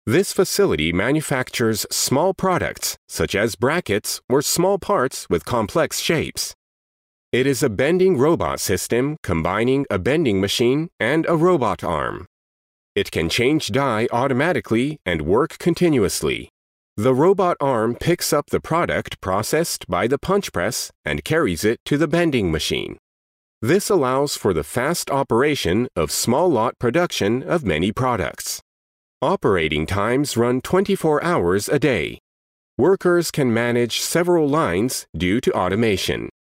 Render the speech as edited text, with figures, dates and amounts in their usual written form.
This facility manufactures small products, such as brackets or small parts with complex shapes. It is a bending robot system combining a bending machine and a robot arm. It can change die automatically and work continuously. The robot arm picks up the product processed by the punch press and carries it to the bending machine. This allows for the fast operation of small lot production of many products. Operating times run 24 hours a day. Workers can manage several lines due to automation.